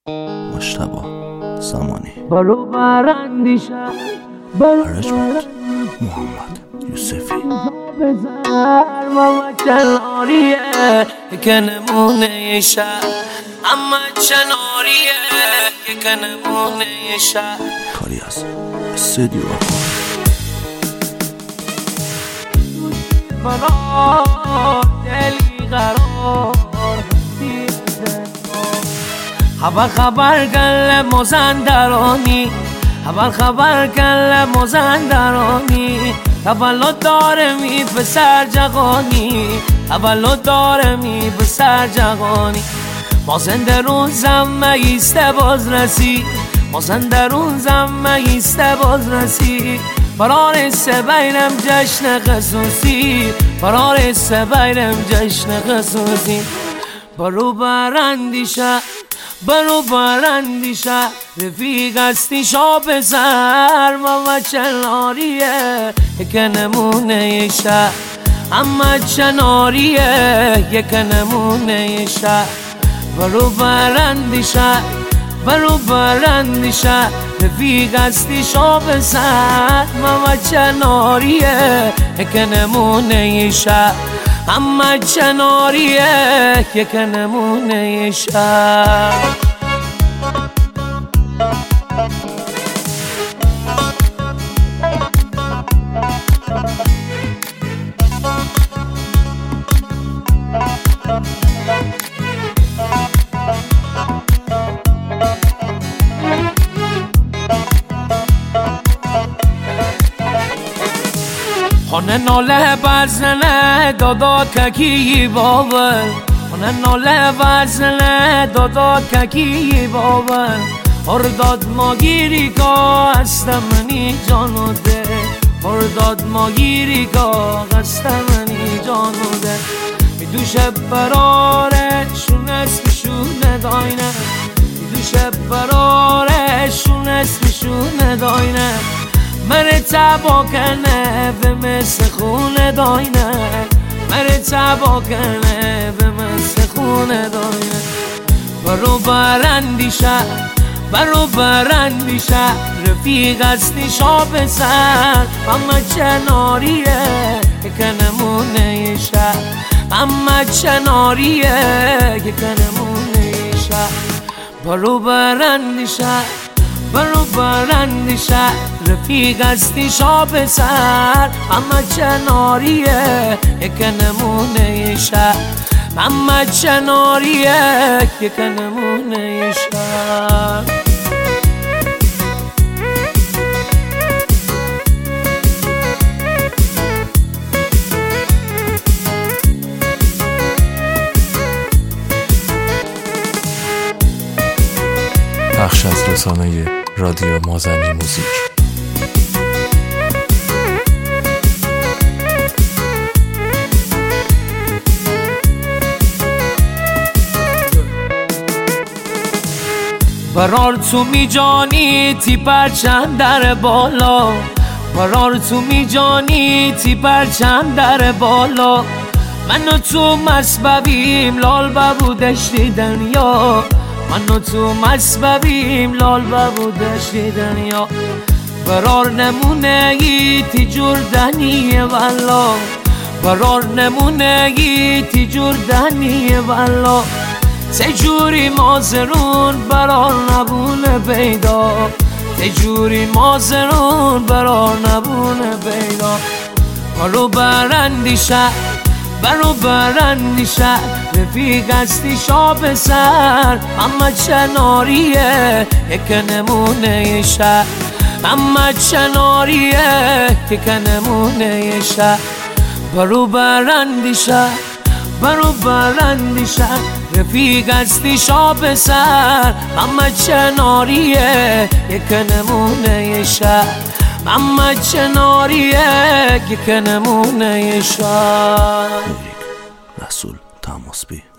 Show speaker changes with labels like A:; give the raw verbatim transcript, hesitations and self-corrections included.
A: مجتبی زمانی.
B: برو برندیشه
A: ارجمند محمد یوسفی.
B: بزر ماما کناریه که نمونه شهر، اما کناریه که نمونه شهر.
A: کاری از استودیو
B: برا دلی قرار دیدن خبر خبر گل مازندرانی، خبر خبر گل مازندرانی. تولد داره می پسر جوانی، تولد داره می پسر جوانی. مازندرون زم ایسته باز رسی، مازندرون زم ایسته باز رسی. فرار سبیرم جشن خصوصی، فرار سبیرم جشن خصوصی. برو برندیشه برو برندیشه رفیق استی شاب سر ماما چناریه که نمونه شهر، اما چناریه یک نمونه شهر. برو برندیشه برو برندیشه رفیق استی شاب سر ماما چناریه که نمونه شهر، اما چناریه یک نمونه شهر. خانه ناله بزنه دادا ککی بابل، خانه ناله بزنه دادا ککی بابل. ارداد ما گیری که هستمنی جانو ده، ارداد ما گیری که هستمنی جانو ده. می دوشه براره شونه اسمشونه داینه، می دوشه براره شونه اسمشونه داینه. مره تبا کنه به مثل خونه داینه، مره تبا کنه به مثل خونه داینه. برو برندیشه برو برندیشه رفیق استی شاب سر اما چناریه که نمونه شهر، اما چناریه که نمونه شهر. برو برندیشه برو برندیشه رفیق استی شاب سر اما چناریه یک نمونه شهر، اما چناریه یک نمونه شهر.
C: بخش از رسانه رادیو مازنی موزیک.
B: برار تو می جانی تی پرچم در بالا، برار تو می جانی تی پرچم در بالا. من و تو مسببیم لال ببو دشتی دنیا، من و تو مسببیم لال ببو دشتی دنیا. برار نمونه ای تی جردنی والا، برار نمونه ای تی جردنی والا. تجوری مازرون برار نبونه پیدا، تجوری مازرون برار نبونه پیدا. برو برندیشه برو برندیشه رفیق استی شاب سر اما چناریه یک نمونه شهر، اما چناریه یک نمونه شهر. برو برندیشه برو برندیشه رفیق استی شاب سر اما چناریه یک نمونه شهر، اما چناریه یک نمونه شهر.
A: رسول تماسبی.